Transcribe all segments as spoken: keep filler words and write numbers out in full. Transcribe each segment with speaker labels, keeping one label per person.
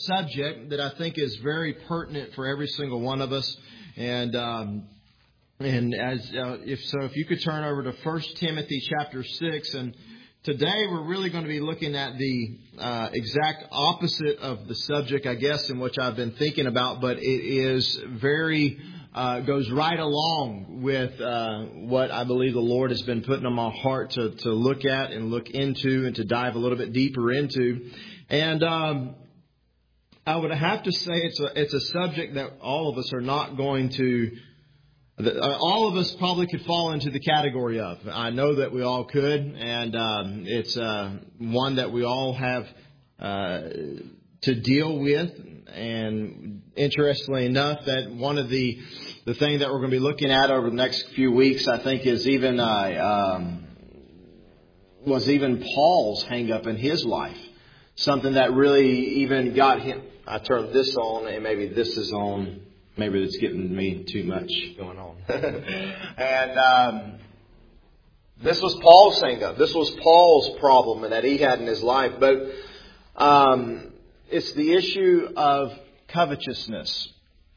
Speaker 1: subject that I think is very pertinent for every single one of us. And um, and as uh, if so, if you could turn over to First Timothy chapter six, and today we're really going to be looking at the uh, exact opposite of the subject, I guess, in which I've been thinking about, but it is very uh, goes right along with uh, what I believe the Lord has been putting on my heart to to look at and look into and to dive a little bit deeper into. And um, I would have to say it's a it's a subject that all of us are not going to. All of us probably could fall into the category of. I know that we all could, and um, it's uh, one that we all have uh, to deal with. And interestingly enough, that one of the the thing that we're going to be looking at over the next few weeks, I think, is even uh, um, was even Paul's hang up in his life. Something that really even got him. I turned this on, and maybe this is on. Maybe it's getting me too much going on. and um, this was Paul's hang up. This was Paul's problem that he had in his life. But um, it's the issue of covetousness.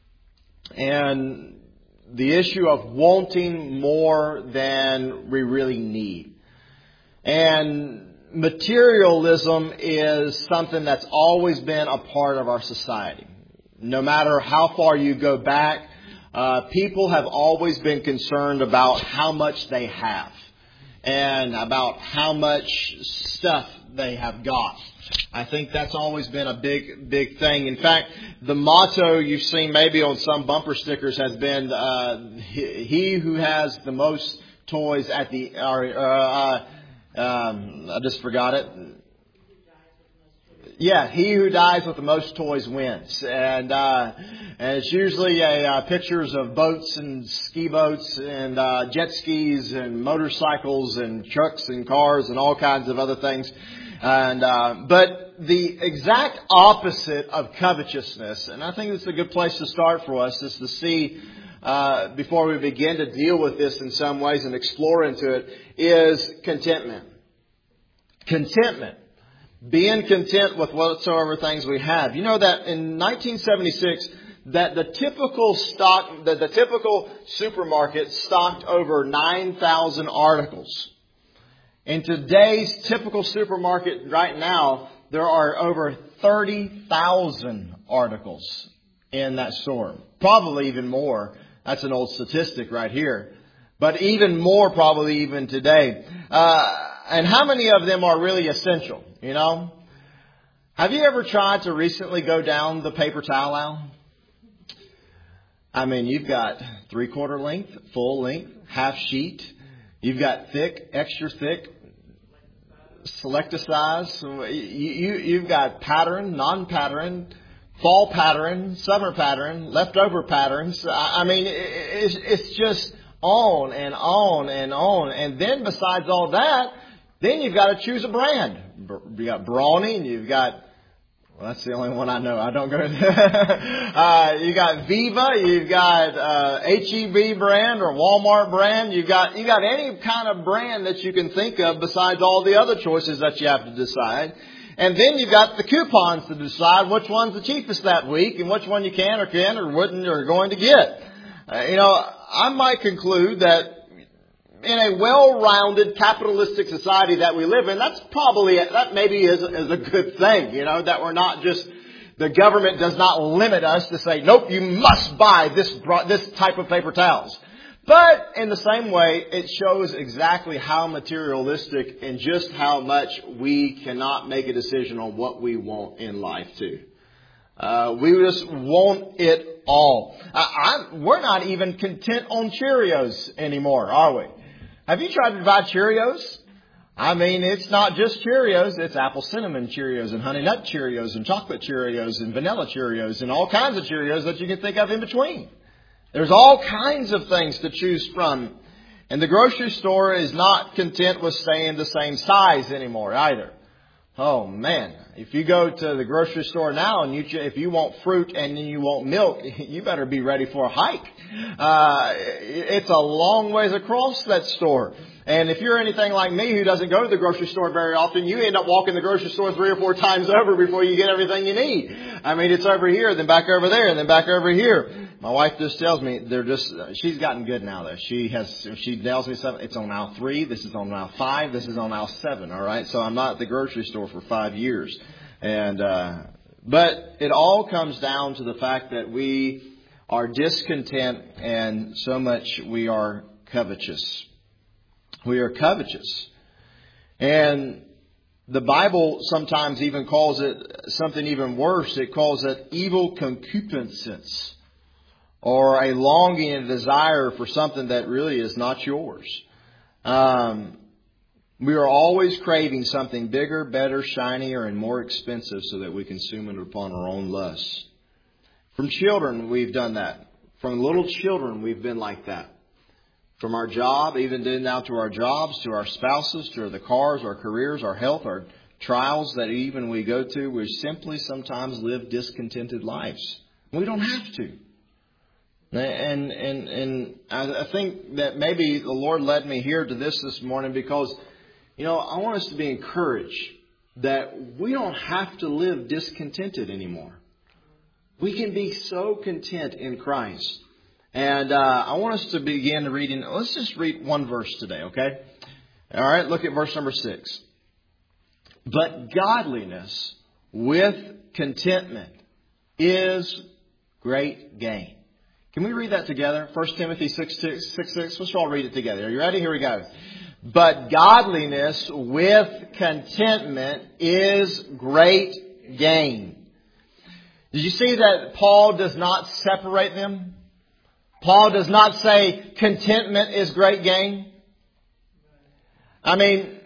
Speaker 1: And the issue of wanting more than we really need. And materialism is something that's always been a part of our society. No matter how far you go back, uh, people have always been concerned about how much they have and about how much stuff they have got. I think that's always been a big, big thing. In fact, the motto you've seen maybe on some bumper stickers has been, uh, he who has the most toys at the, or, uh, um, I just forgot it. Yeah, he who dies with the most toys wins. And, uh, and it's usually a, uh, pictures of boats and ski boats and uh, jet skis and motorcycles and trucks and cars and all kinds of other things. And uh, but the exact opposite of covetousness, and I think it's a good place to start for us, is to see, uh, before we begin to deal with this in some ways and explore into it, is contentment. Contentment. Being content with whatsoever things we have. You know that in nineteen seventy-six, that the typical stock, that the typical supermarket stocked over nine thousand articles. In today's typical supermarket right now, there are over thirty thousand articles in that store. Probably even more. That's an old statistic right here. But even more probably even today. Uh, and how many of them are really essential? You know, have you ever tried to recently go down the paper towel aisle? I mean, you've got three quarter length, full length, half sheet. You've got thick, extra thick, select a size. You, you, you've got pattern, non-pattern, fall pattern, summer pattern, leftover patterns. I, I mean, it, it's, it's just on and on and on. And then besides all that, then you've got to choose a brand. You got Brawny, and you've got, well, that's the only one I know. I don't go there. uh, you got Viva, you've got uh, H E B brand or Walmart brand. You've got you got any kind of brand that you can think of besides all the other choices that you have to decide. And then you've got the coupons to decide which one's the cheapest that week and which one you can or can or wouldn't or going to get. Uh, you know, I might conclude that in a well-rounded capitalistic society that we live in, that's probably, that maybe is, is a good thing, you know, that we're not just, the government does not limit us to say, nope, you must buy this, this type of paper towels. But in the same way, it shows exactly how materialistic and just how much we cannot make a decision on what we want in life too. Uh, we just want it all. I, I, we're not even content on Cheerios anymore, are we? Have you tried to buy Cheerios? I mean, it's not just Cheerios. It's apple cinnamon Cheerios and honey nut Cheerios and chocolate Cheerios and vanilla Cheerios and all kinds of Cheerios that you can think of in between. There's all kinds of things to choose from. And the grocery store is not content with staying the same size anymore either. Oh, man. If you go to the grocery store now and you if you want fruit and you want milk, you better be ready for a hike. Uh, it's a long ways across that store. And if you're anything like me who doesn't go to the grocery store very often, you end up walking the grocery store three or four times over before you get everything you need. I mean, it's over here, then back over there, and then back over here. My wife just tells me they're just, she's gotten good now though. She has, she tells me something, it's on aisle three, this is on aisle five, this is on aisle seven, alright? So I'm not at the grocery store for five years. And, uh, but it all comes down to the fact that we are discontent and so much we are covetous. We are covetous. And the Bible sometimes even calls it something even worse. It calls it evil concupiscence, or a longing and desire for something that really is not yours. Um, we are always craving something bigger, better, shinier, and more expensive so that we consume it upon our own lusts. From children, we've done that. From little children, we've been like that. From our job, even now to our jobs, to our spouses, to the cars, our careers, our health, our trials that even we go to, we simply sometimes live discontented lives. We don't have to. And and and I think that maybe the Lord led me here to this this morning because, you know, I want us to be encouraged that we don't have to live discontented anymore. We can be so content in Christ. And uh, I want us to begin reading. Let's just read one verse today, okay? All right, look at verse number six. But godliness with contentment is great gain. Can we read that together? First Timothy six six. Let's all read it together. Are you ready? Here we go. But godliness with contentment is great gain. Did you see that Paul does not separate them? Paul does not say contentment is great gain. I mean,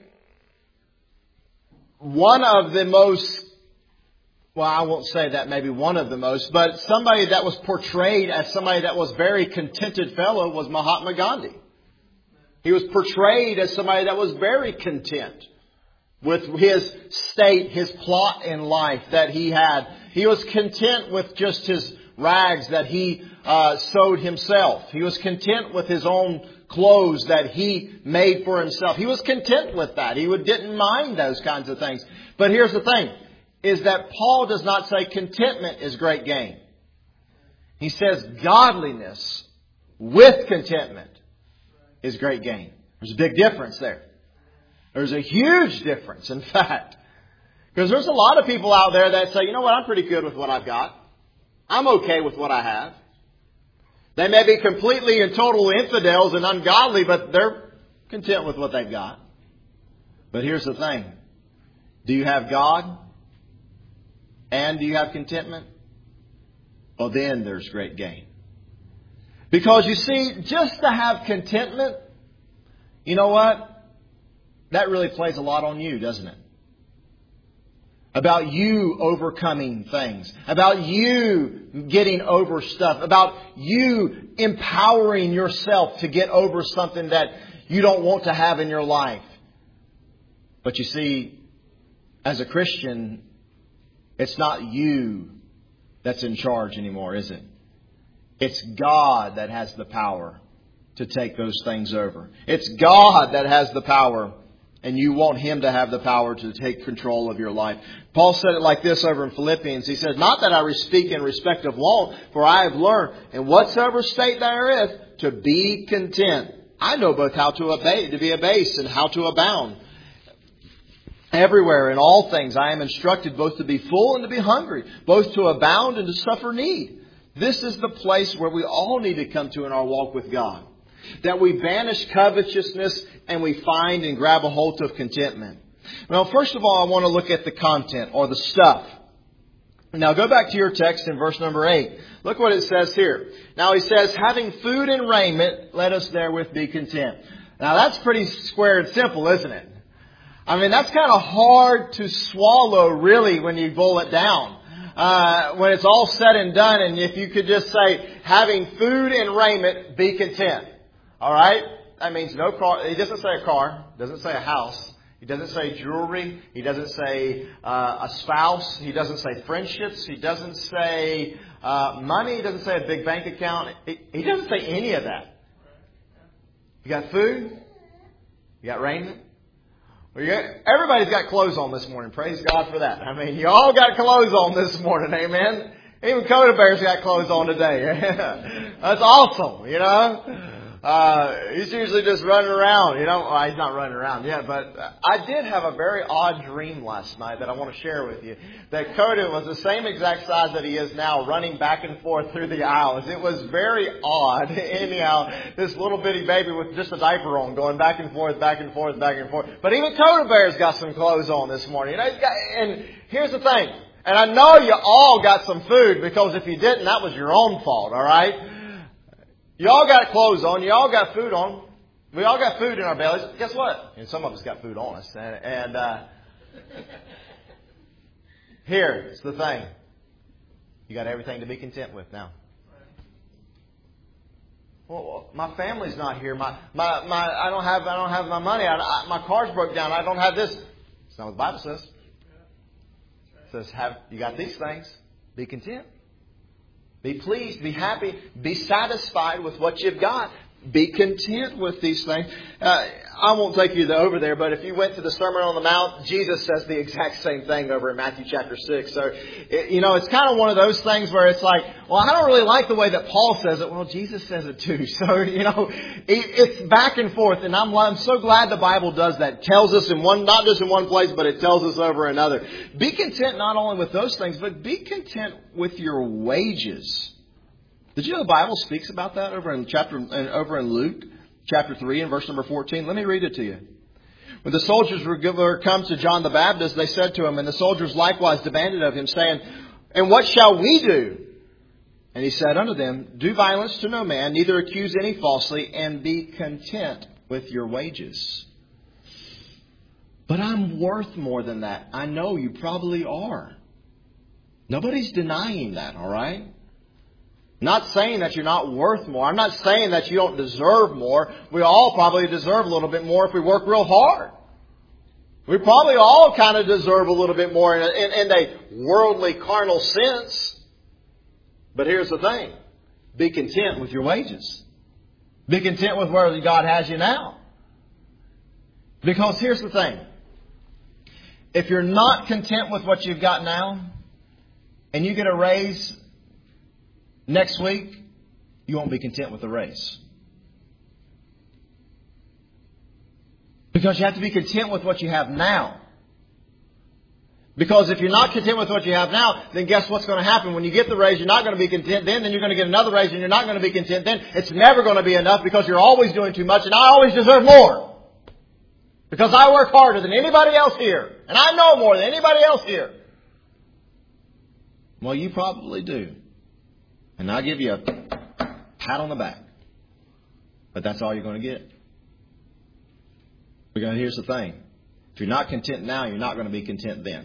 Speaker 1: one of the most, well, I won't say that maybe one of the most, but somebody that was portrayed as somebody that was very contented fellow was Mahatma Gandhi. He was portrayed as somebody that was very content with his state, his plot in life that he had. He was content with just his rags that he uh, sewed himself. He was content with his own clothes that he made for himself. He was content with that. He would, didn't mind those kinds of things. But here's the thing, is that Paul does not say contentment is great gain. He says godliness with contentment is great gain. There's a big difference there. There's a huge difference, in fact. Because there's a lot of people out there that say, you know what, I'm pretty good with what I've got. I'm okay with what I have. They may be completely and total infidels and ungodly, but they're content with what they've got. But here's the thing. Do you have God? And do you have contentment? Well, then there's great gain. Because you see, just to have contentment, you know what? That really plays a lot on you, doesn't it? About you overcoming things. About you getting over stuff. About you empowering yourself to get over something that you don't want to have in your life. But you see, as a Christian, it's not you that's in charge anymore, is it? It's God that has the power to take those things over. It's God that has the power. And you want Him to have the power to take control of your life. Paul said it like this over in Philippians. He says, not that I speak in respect of want, for I have learned in whatsoever state there is to be content. I know both how to obey, to be abased and how to abound. Everywhere in all things I am instructed both to be full and to be hungry, both to abound and to suffer need. This is the place where we all need to come to in our walk with God. That we banish covetousness and we find and grab a hold of contentment. Well, first of all, I want to look at the content or the stuff. Now go back to your text in verse number eight. Look what it says here. Now he says, having food and raiment, let us therewith be content. Now that's pretty square and simple, isn't it? I mean, that's kind of hard to swallow really when you boil it down. Uh, when it's all said and done, and if you could just say, having food and raiment, be content. All right? That means no car. He doesn't say a car. Doesn't say a house. He doesn't say jewelry. He doesn't say uh, a spouse. He doesn't say friendships. He doesn't say uh, money. He doesn't say a big bank account. He, he doesn't say any of that. You got food. You got raiment? Well, you got, everybody's got clothes on this morning. Praise God for that. I mean, you all got clothes on this morning. Amen. Even Coda Bear's got clothes on today. That's awesome, you know. Uh, he's usually just running around, you know. Well, he's not running around yet, but I did have a very odd dream last night that I want to share with you. That Coda was the same exact size that he is now, running back and forth through the aisles. It was very odd. Anyhow, this little bitty baby with just a diaper on, going back and forth, back and forth, back and forth. But even Coda Bear's got some clothes on this morning. You know, he's got, and here's the thing. And I know you all got some food, because if you didn't, that was your own fault, all right? You all got clothes on. You all got food on. We all got food in our bellies. Guess what? And some of us got food on us. And, and uh, here's the thing. You got everything to be content with now. Well, my family's not here. My, my, my, I don't have, I don't have my money. I, I, my car's broke down. I don't have this. That's not what the Bible says. It says, have, you got these things. Be content. Be pleased, be happy, be satisfied with what you've got. Be content with these things. Uh, I won't take you over there, but if you went to the Sermon on the Mount, Jesus says the exact same thing over in Matthew chapter six. So, it, you know, it's kind of one of those things where it's like, well, I don't really like the way that Paul says it. Well, Jesus says it too. So, you know, it, it's back and forth. And I'm, I'm so glad the Bible does that. It tells us in one, not just in one place, but it tells us over another. Be content not only with those things, but be content with your wages. Did you know the Bible speaks about that over in chapter over in Luke chapter three and verse number fourteen? Let me read it to you. When the soldiers were come to John the Baptist, they said to him, and the soldiers likewise demanded of him, saying, "And what shall we do?" And he said unto them, "Do violence to no man, neither accuse any falsely, and be content with your wages." But I'm worth more than that. I know you probably are. Nobody's denying that, all right? Not saying that you're not worth more. I'm not saying that you don't deserve more. We all probably deserve a little bit more if we work real hard. We probably all kind of deserve a little bit more in a, in, in a worldly, carnal sense. But here's the thing. Be content with your wages. Be content with where God has you now. Because here's the thing. If you're not content with what you've got now, and you get a raise next week, you won't be content with the raise. Because you have to be content with what you have now. Because if you're not content with what you have now, then guess what's going to happen? When you get the raise, you're not going to be content then. Then you're going to get another raise and you're not going to be content then. It's never going to be enough because you're always doing too much and I always deserve more. Because I work harder than anybody else here. And I know more than anybody else here. Well, you probably do. And I'll give you a pat on the back. But that's all you're going to get. Because here's the thing. If you're not content now, you're not going to be content then.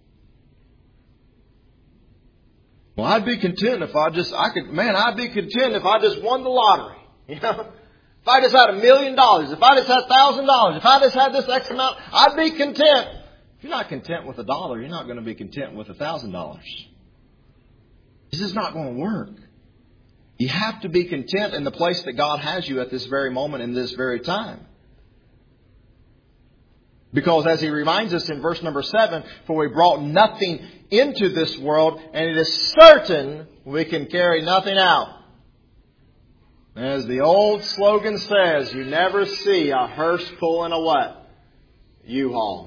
Speaker 1: Well, I'd be content if I just, I could, man, I'd be content if I just won the lottery. You know? If I just had a million dollars, if I just had a thousand dollars, if I just had this X amount, I'd be content. If you're not content with a dollar, you're not going to be content with a thousand dollars. This is not going to work. You have to be content in the place that God has you at this very moment, in this very time. Because as He reminds us in verse number seven, for we brought nothing into this world, and it is certain we can carry nothing out. As the old slogan says, you never see a hearse pulling a what? U-Haul.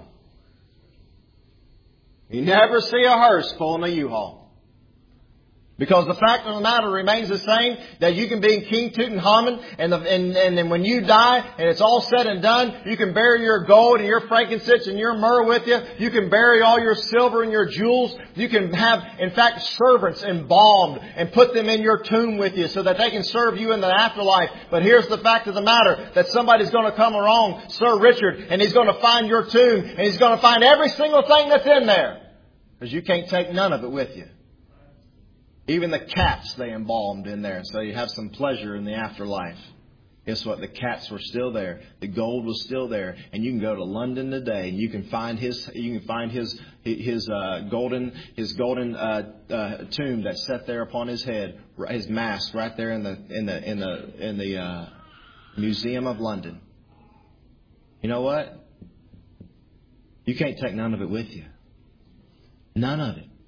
Speaker 1: You never see a hearse pulling a U-Haul. Because the fact of the matter remains the same, that you can be King Tutankhamun, and, the, and, and then when you die, and it's all said and done, you can bury your gold and your frankincense and your myrrh with you. You can bury all your silver and your jewels. You can have, in fact, servants embalmed and put them in your tomb with you so that they can serve you in the afterlife. But here's the fact of the matter, that somebody's going to come along, Sir Richard, and he's going to find your tomb, and he's going to find every single thing that's in there. Because you can't take none of it with you. Even the cats they embalmed in there, so you have some pleasure in the afterlife. Guess what? The cats were still there. The gold was still there, and you can go to London today, and you can find his, you can find his, his uh, golden, his golden uh, uh, tomb that's set there upon his head, his mask right there in the in the in the in the uh, Museum of London. You know what? You can't take none of it with you. None of it.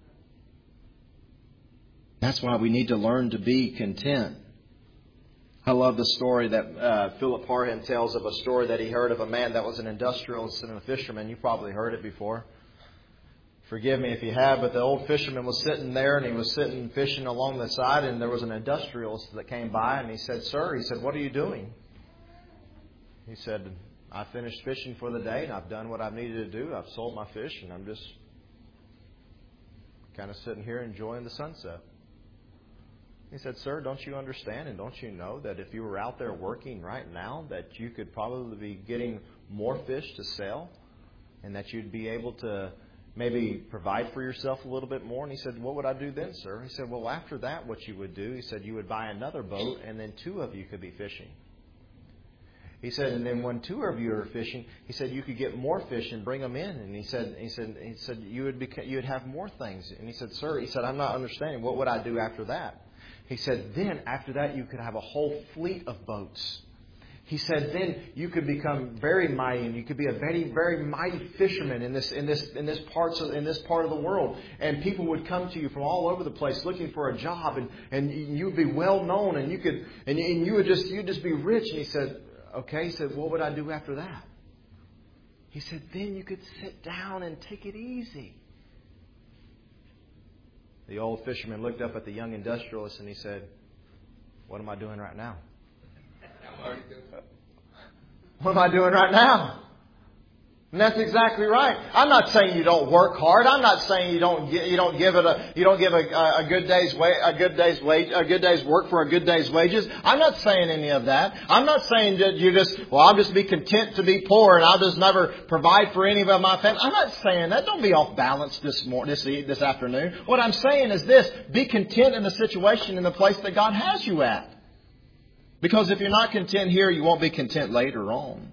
Speaker 1: That's why we need to learn to be content. I love the story that uh, Philip Parham tells of a story that he heard of a man that was an industrialist and a fisherman. You probably heard it before. Forgive me if you have, but the old fisherman was sitting there and he was sitting fishing along the side, and there was an industrialist that came by and he said, "Sir," he said, "what are you doing?" He said, "I finished fishing for the day and I've done what I've needed to do. I've sold my fish and I'm just kind of sitting here enjoying the sunset." He said, "Sir, don't you understand and don't you know that if you were out there working right now, that you could probably be getting more fish to sell and that you'd be able to maybe provide for yourself a little bit more?" And he said, "What would I do then, sir?" He said, "Well, after that, what you would do," he said, "you would buy another boat and then two of you could be fishing." He said, "And then when two of you are fishing," he said, "you could get more fish and bring them in." And he said, he said, he said, "you would beca- you would have more things." And he said, "Sir," he said, "I'm not understanding. What would I do after that?" He said, "Then after that, you could have a whole fleet of boats." He said, "Then you could become very mighty, and you could be a very, very mighty fisherman in this, in this, in this parts of, in this part of the world. And people would come to you from all over the place looking for a job, and, and you would be well known, and you could, and, and you would just, you'd just be rich." And he said, "Okay." He said, "What would I do after that?" He said, "Then you could sit down and take it easy." The old fisherman looked up at the young industrialist and he said, "What am I doing right now? What am I doing right now?" And that's exactly right. I'm not saying you don't work hard. I'm not saying you don't you don't give it a you don't give a, a good day's wa- a good day's wage a good day's work for a good day's wages. I'm not saying any of that. I'm not saying that you just well I'll just be content to be poor and I'll just never provide for any of my family. I'm not saying that. Don't be off balance this morning this this afternoon. What I'm saying is this: be content in the situation in the place that God has you at. Because if you're not content here, you won't be content later on.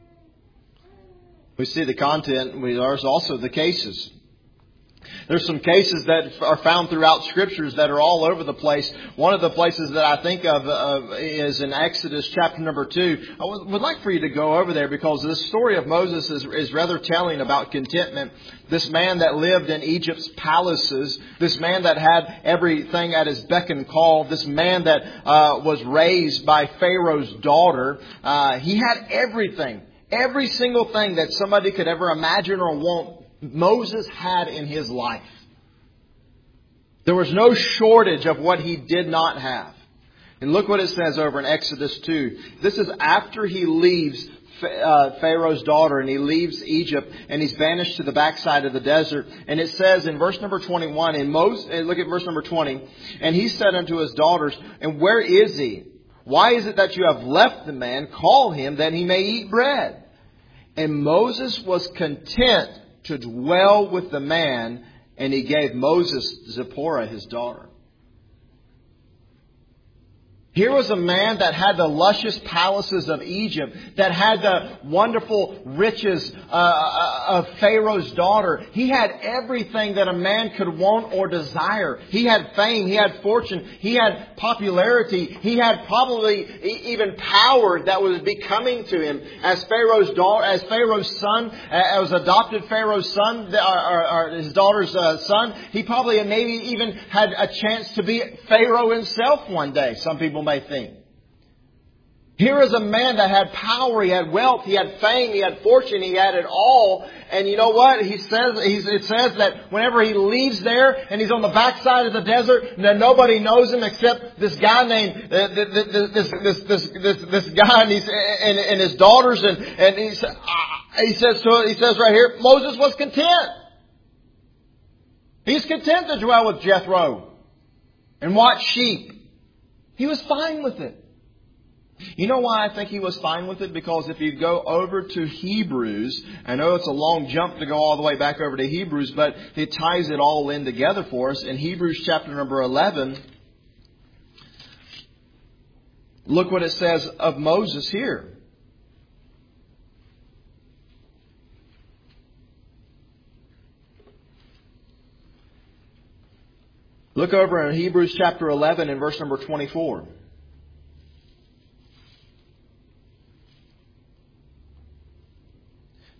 Speaker 1: We see the content. There's also the cases. There's some cases that are found throughout Scriptures that are all over the place. One of the places that I think of uh, is in Exodus chapter number two. I would like for you to go over there because this story of Moses is, is rather telling about contentment. This man that lived in Egypt's palaces. This man that had everything at his beck and call. This man that uh, was raised by Pharaoh's daughter. Uh, he had everything. Every single thing that somebody could ever imagine or want, Moses had in his life. There was no shortage of what he did not have. And look what it says over in Exodus two. This is after he leaves uh, Pharaoh's daughter and he leaves Egypt and he's banished to the backside of the desert. And it says in verse number twenty-one, and Moses, look at verse number twenty, "And he said unto his daughters, and where is he? Why is it that you have left the man? Call him that he may eat bread." And Moses was content to dwell with the man, and he gave Moses Zipporah his daughter. Here was a man that had the luscious palaces of Egypt, that had the wonderful riches uh, of Pharaoh's daughter. He had everything that a man could want or desire. He had fame, he had fortune, he had popularity, he had probably even power that was becoming to him. As Pharaoh's daughter, as Pharaoh's son, as adopted Pharaoh's son, or, or his daughter's uh, son, he probably maybe even had a chance to be Pharaoh himself one day. Some people may think. Here is a man that had power, he had wealth, he had fame, he had fortune, he had it all. And you know what? He says, he's, it says that whenever he leaves there and he's on the backside of the desert, that nobody knows him except this guy named, uh, this, this, this, this, this, this guy and, he's, and, and his daughters. And, and he, he says, so he says right here, Moses was content. He's content to dwell with Jethro and watch sheep. He was fine with it. You know why I think he was fine with it? Because if you go over to Hebrews, I know it's a long jump to go all the way back over to Hebrews, but it ties it all in together for us. In Hebrews chapter number eleven, look what it says of Moses here. Look over in Hebrews chapter eleven and verse number twenty-four.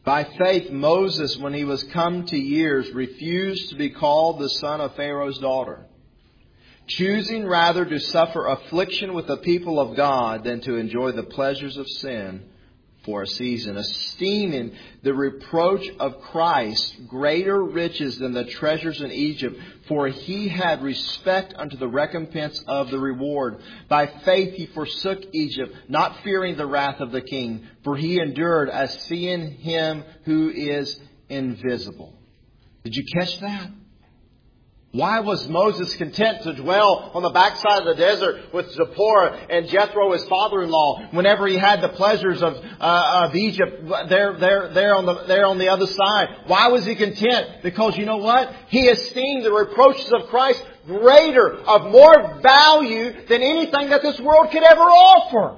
Speaker 1: By faith, Moses, when he was come to years, refused to be called the son of Pharaoh's daughter, choosing rather to suffer affliction with the people of God than to enjoy the pleasures of sin for a season, esteeming the reproach of Christ greater riches than the treasures in Egypt, for he had respect unto the recompense of the reward. By faith he forsook Egypt, not fearing the wrath of the king, for he endured as seeing him who is invisible. Did you catch that? Why was Moses content to dwell on the backside of the desert with Zipporah and Jethro, his father-in-law, whenever he had the pleasures of uh, of Egypt there, there, there on the there on the other side? Why was he content? Because you know what? He esteemed the reproaches of Christ greater, of more value than anything that this world could ever offer.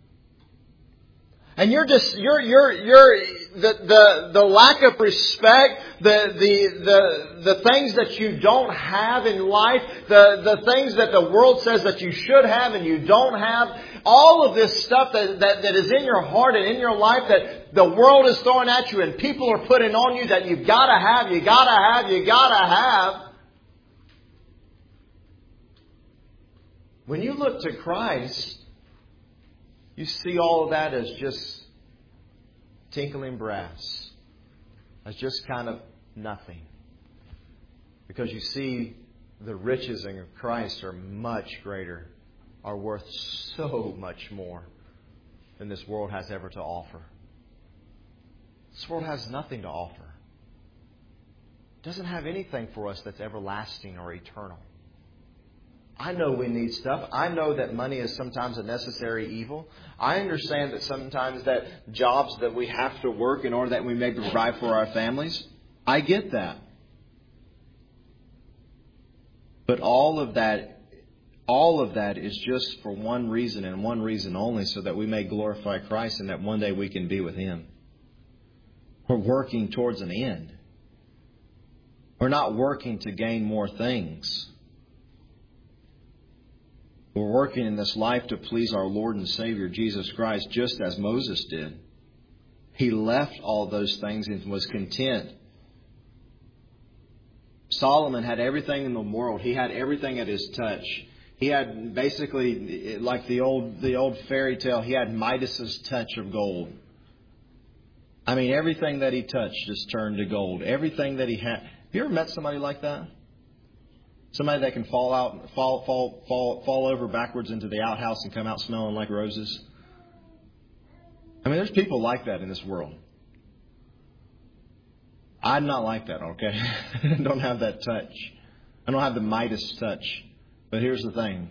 Speaker 1: And you're just, you're, you're, you're, the, the, the lack of respect, the, the, the, the things that you don't have in life, the, the things that the world says that you should have and you don't have, all of this stuff that, that, that is in your heart and in your life that the world is throwing at you and people are putting on you that you've got to have, you got to have, you got to have. When you look to Christ, you see all of that as just tinkling brass, as just kind of nothing. Because you see the riches in Christ are much greater, are worth so much more than this world has ever to offer. This world has nothing to offer. It doesn't have anything for us that's everlasting or eternal. I know we need stuff. I know that money is sometimes a necessary evil. I understand that sometimes that jobs that we have to work in order that we may provide for our families. I get that. But all of that, all of that is just for one reason and one reason only, so that we may glorify Christ and that one day we can be with Him. We're working towards an end. We're not working to gain more things. We're working in this life to please our Lord and Savior, Jesus Christ, just as Moses did. He left all those things and was content. Solomon had everything in the world. He had everything at his touch. He had basically, like the old the old fairy tale, he had Midas's touch of gold. I mean, everything that he touched just turned to gold. Everything that he had. Have you ever met somebody like that? Somebody that can fall out, fall, fall, fall, fall over backwards into the outhouse and come out smelling like roses. I mean, there's people like that in this world. I'm not like that, okay? I don't have that touch. I don't have the Midas touch. But here's the thing.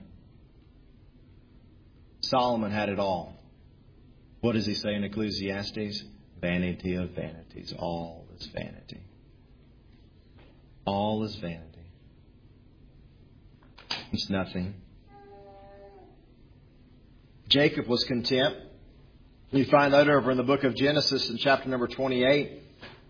Speaker 1: Solomon had it all. What does he say in Ecclesiastes? Vanity of vanities. All is vanity. All is vanity. It's nothing. Jacob was content. You find that over in the book of Genesis in chapter number twenty-eight.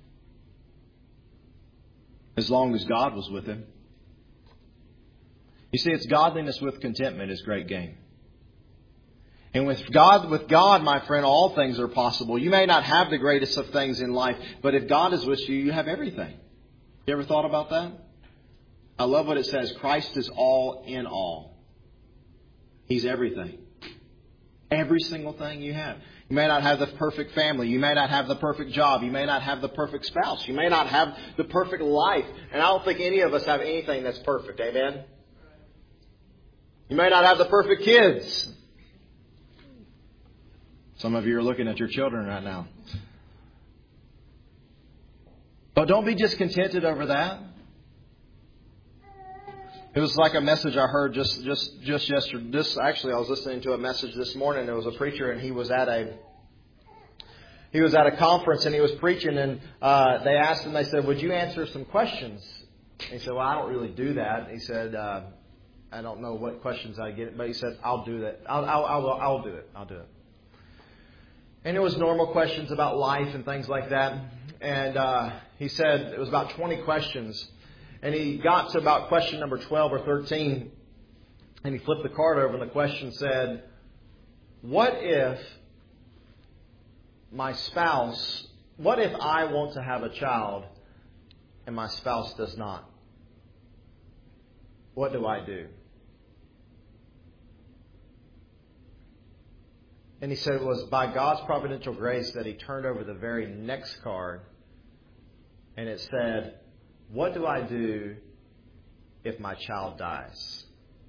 Speaker 1: As long as God was with him. You see, it's godliness with contentment is great gain. And with God, with God, my friend, all things are possible. You may not have the greatest of things in life, but if God is with you, you have everything. You ever thought about that? I love what it says. Christ is all in all. He's everything. Every single thing you have. You may not have the perfect family. You may not have the perfect job. You may not have the perfect spouse. You may not have the perfect life. And I don't think any of us have anything that's perfect. Amen? You may not have the perfect kids. Some of you are looking at your children right now. But don't be discontented over that. It was like a message I heard just just just yesterday. This actually, I was listening to a message this morning. There was a preacher, and he was at a he was at a conference, and he was preaching. And uh, they asked him. They said, "Would you answer some questions?" And he said, "Well, I don't really do that." He said, uh, "I don't know what questions I get," but he said, "I'll do that. I'll I'll I'll, I'll do it. I'll do it." And it was normal questions about life and things like that. And uh, he said it was about twenty questions. And he got to about question number twelve or thirteen, and he flipped the card over, and the question said, "What if my spouse what if I want to have a child and my spouse does not? What do I do? And he said it was by God's providential grace that he turned over the very next card and it said, what do I do if my child dies?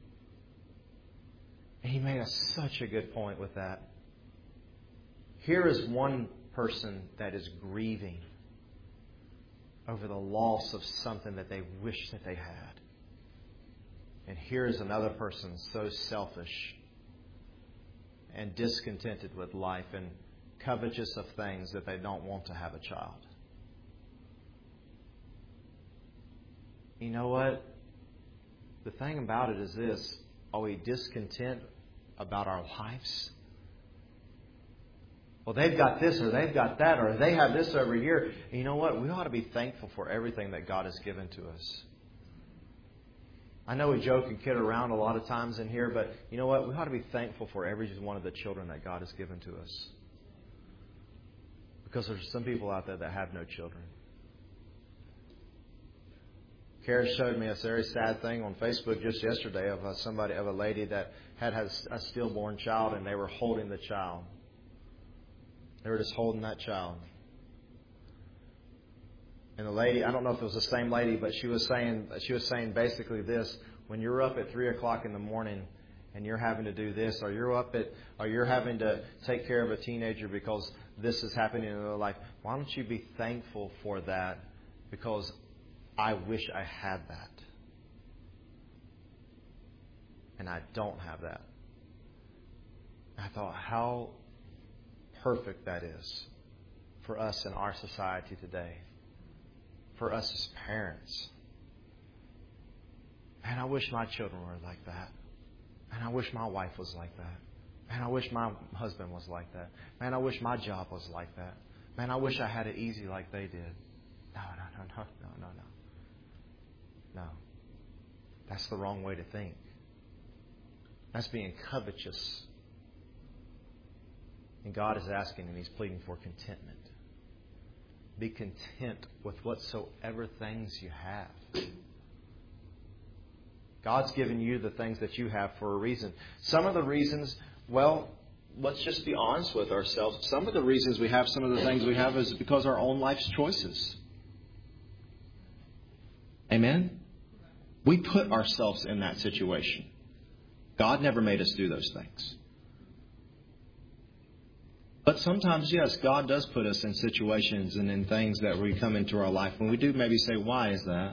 Speaker 1: And he made a, such a good point with that. Here is one person that is grieving over the loss of something that they wish that they had. And here is another person so selfish and discontented with life and covetous of things that they don't want to have a child. You know what? The thing about it is this. Are we discontent about our lives? Well, they've got this or they've got that or they have this over here. And you know what? We ought to be thankful for everything that God has given to us. I know we joke and kid around a lot of times in here, but you know what? We ought to be thankful for every one of the children that God has given to us. Because there's some people out there that have no children. Kara showed me a very sad thing on Facebook just yesterday of a, somebody, of a lady that had, had a stillborn child and they were holding the child. They were just holding that child. And the lady, I don't know if it was the same lady, but she was saying she was saying basically this: when you're up at three o'clock in the morning and you're having to do this, or you're up at, or you're having to take care of a teenager because this is happening in their life, why don't you be thankful for that? Because I wish I had that, and I don't have that. I thought how perfect that is for us in our society today. For us as parents. And I wish my children were like that. And I wish my wife was like that. Man, I wish my husband was like that. Man, I wish my job was like that. Man, I wish I had it easy like they did. No, no, no, no, no, no, no. No. That's the wrong way to think. That's being covetous. And God is asking and He's pleading for contentment. Be content with whatsoever things you have. God's given you the things that you have for a reason. Some of the reasons, well, let's just be honest with ourselves. Some of the reasons we have some of the things we have is because our own life's choices. Amen? We put ourselves in that situation. God never made us do those things. But sometimes, yes, God does put us in situations and in things that we come into our life. And we do maybe say, why is that?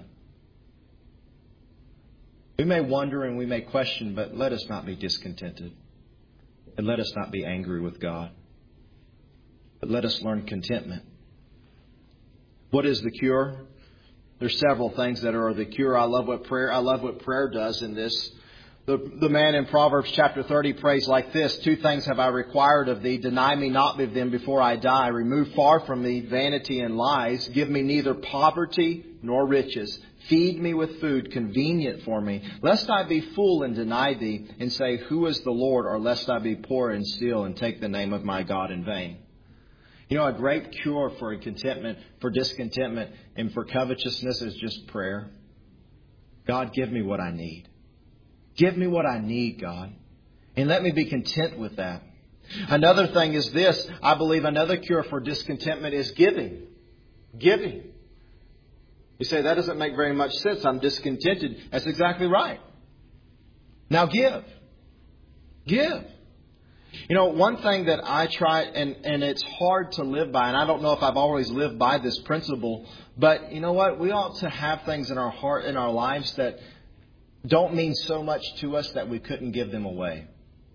Speaker 1: We may wonder and we may question, but let us not be discontented. And let us not be angry with God. But let us learn contentment. What is the cure? There's several things that are the cure. I love what prayer, I love what prayer does in this. The, the man in Proverbs chapter thirty prays like this: two things have I required of thee. Deny me not of them before I die. Remove far from me vanity and lies. Give me neither poverty nor riches. Feed me with food convenient for me. Lest I be full and deny thee and say, who is the Lord? Or lest I be poor and steal and take the name of my God in vain. You know, a great cure for contentment, for discontentment, and for covetousness is just prayer. God, give me what I need. Give me what I need, God. And let me be content with that. Another thing is this. I believe another cure for discontentment is giving. Giving. You say, that doesn't make very much sense. I'm discontented. That's exactly right. Now give. Give. You know, one thing that I try, and, and it's hard to live by, and I don't know if I've always lived by this principle, but you know what? We ought to have things in our heart, in our lives that don't mean so much to us that we couldn't give them away.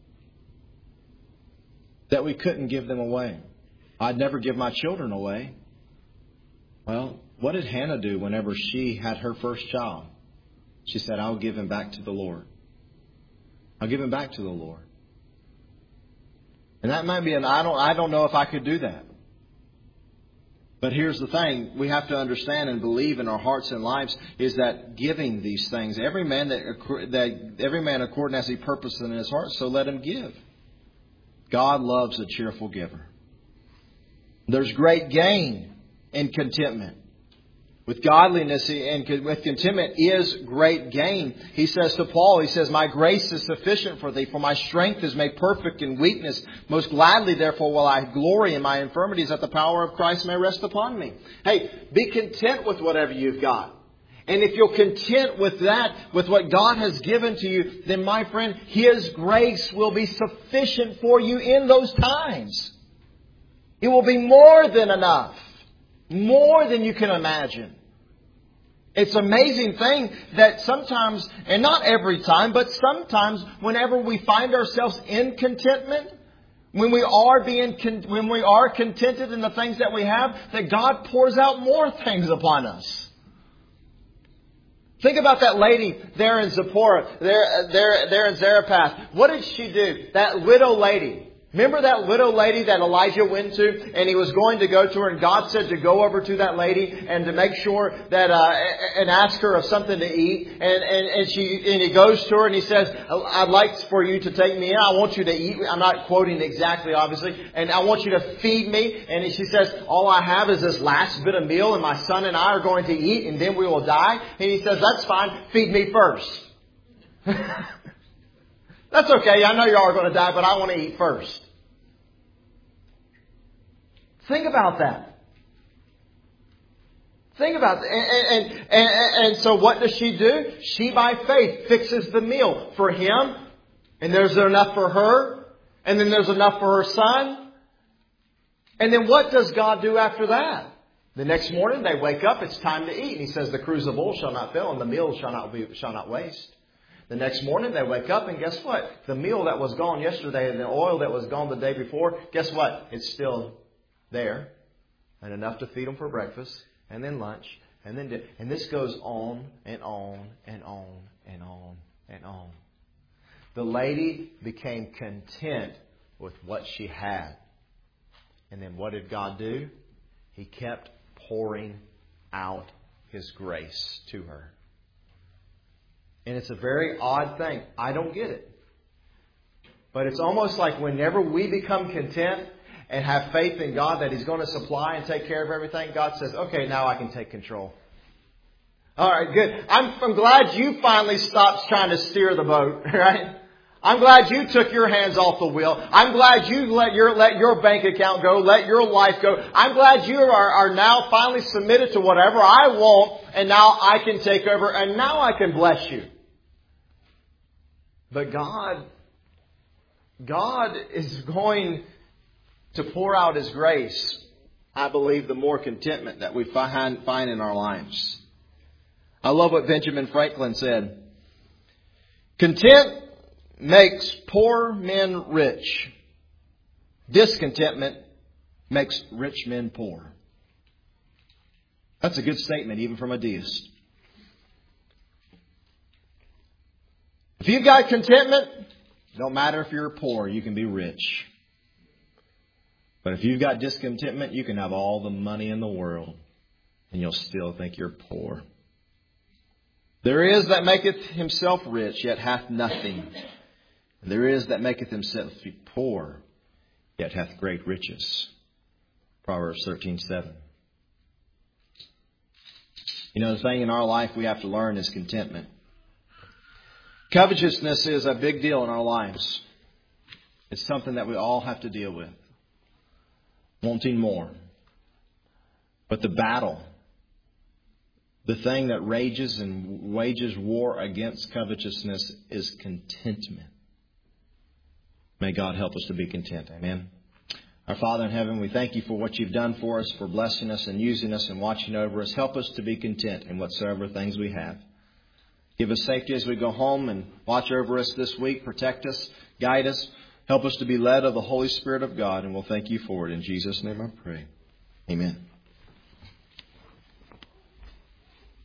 Speaker 1: That we couldn't give them away. I'd never give my children away. Well, what did Hannah do whenever she had her first child? She said, I'll give him back to the Lord. I'll give him back to the Lord. And that might be an, I don't, I don't know if I could do that. But here's the thing. We have to understand and believe in our hearts and lives is that giving these things, every man that, that every man according as he purposes in his heart, so let him give. God loves a cheerful giver. There's great gain in contentment. With godliness and with contentment is great gain. He says to Paul, he says, my grace is sufficient for thee, for my strength is made perfect in weakness. Most gladly, therefore, will I glory in my infirmities, that the power of Christ may rest upon me. Hey, be content with whatever you've got. And if you're content with that, with what God has given to you, then my friend, His grace will be sufficient for you in those times. It will be more than enough. More than you can imagine. It's an amazing thing that sometimes, and not every time, but sometimes whenever we find ourselves in contentment, when we are being, when we are contented in the things that we have, that God pours out more things upon us. Think about that lady there in Zipporah, there, there, there in Zarephath. What did she do? That widow lady. Remember that widow lady that Elijah went to, and he was going to go to her, and God said to go over to that lady and to make sure that, uh, and ask her of something to eat. And, and, and she, and he goes to her and he says, I'd like for you to take me in. I want you to eat. I'm not quoting exactly, obviously. And I want you to feed me. And she says, all I have is this last bit of meal, and my son and I are going to eat, and then we will die. And he says, that's fine. Feed me first. That's okay. I know you are going to die, but I want to eat first. Think about that. Think about that. And, and, and, and so what does she do? She, by faith, fixes the meal for him. And there's enough for her. And then there's enough for her son. And then what does God do after that? The next morning they wake up. It's time to eat. And He says, the crucible shall not fail and the meal shall not be, shall not waste. The next morning they wake up and guess what? The meal that was gone yesterday and the oil that was gone the day before, guess what? It's still there. And enough to feed them for breakfast and then lunch and then dinner. And this goes on and on and on and on and on. The lady became content with what she had. And then what did God do? He kept pouring out His grace to her. And it's a very odd thing. I don't get it. But it's almost like whenever we become content and have faith in God that He's going to supply and take care of everything, God says, okay, now I can take control. All right, good. I'm, I'm glad you finally stopped trying to steer the boat, right? I'm glad you took your hands off the wheel. I'm glad you let your, let your bank account go, let your life go. I'm glad you are, are now finally submitted to whatever I want, and now I can take over, and now I can bless you. But God, God is going to pour out His grace, I believe, the more contentment that we find, find in our lives. I love what Benjamin Franklin said. Content makes poor men rich. Discontentment makes rich men poor. That's a good statement, even from a deist. If you've got contentment, don't matter if you're poor, you can be rich. But if you've got discontentment, you can have all the money in the world, and you'll still think you're poor. There is that maketh himself rich, yet hath nothing. And there is that maketh himself poor, yet hath great riches. Proverbs thirteen seven. You know, the thing in our life we have to learn is contentment. Covetousness is a big deal in our lives. It's something that we all have to deal with. Wanting more. But the battle, the thing that rages and wages war against covetousness is contentment. May God help us to be content. Amen. Our Father in heaven, we thank You for what You've done for us, for blessing us and using us and watching over us. Help us to be content in whatsoever things we have. Give us safety as we go home and watch over us this week. Protect us, guide us. Help us to be led of the Holy Spirit of God. And we'll thank You for it. In Jesus' name I pray. Amen.